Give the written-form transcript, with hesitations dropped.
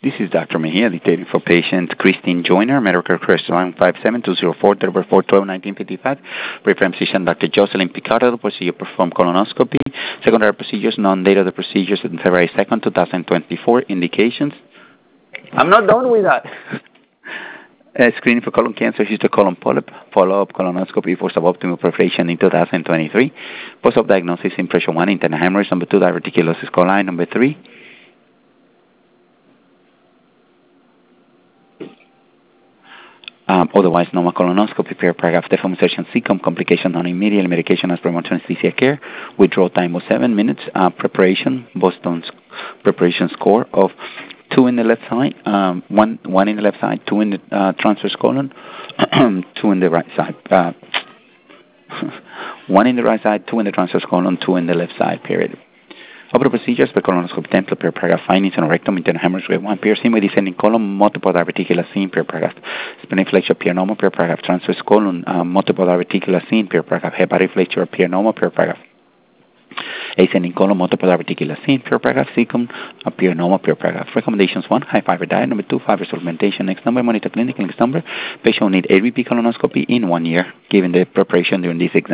This is Dr. Mejia dictating for patient Christine Joyner, Medical Request line 57204, February 4, 1955. Reference physician Dr. Jocelyn Picardo, procedure performed colonoscopy. Secondary procedures, non-date of the procedures on February 2nd, 2024. Indications. I'm not done with that. Screening for colon cancer, colon polyp, follow-up colonoscopy for suboptimal perforation in 2023. Post-op diagnosis, impression 1, internal hemorrhage. Number 2, diverticulosis coli. Number 3. Otherwise, normal colonoscopy, paragraph deformation, cecum, complication non-immediate, medication as per anesthesia care. Withdrawal time was 7 minutes. Preparation, Boston's preparation score of 2 in the left side, one in the left side, 2 in the transverse colon, 2 in the right side. 1 in the right side, 2 in the transverse colon, 2 in the left side, period. Other procedures per colonoscopy template per paragraph findings on rectum, internal hemorrhage grade 1, piercing with descending colon, multiple diverticular scene per paragraph, spinning flexure per normal per paragraph, transverse colon, multiple diverticular scene per paragraph, hepatic flexure per normal per paragraph, ascending colon, multiple diverticular scene per paragraph, cecum, per normal per paragraph. Recommendations: 1, high fiber diet. Number 2, fiber supplementation. Next number, monitor clinic. Next number, patient will need ABP colonoscopy in 1 year, given the preparation during this exam.